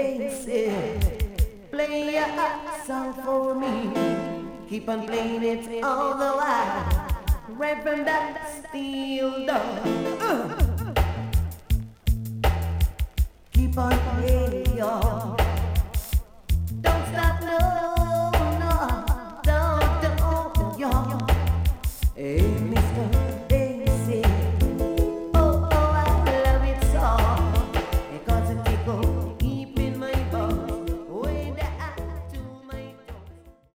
they said, play a song for me. Keep on playing it all the while, right from that steel door. Keep on playing.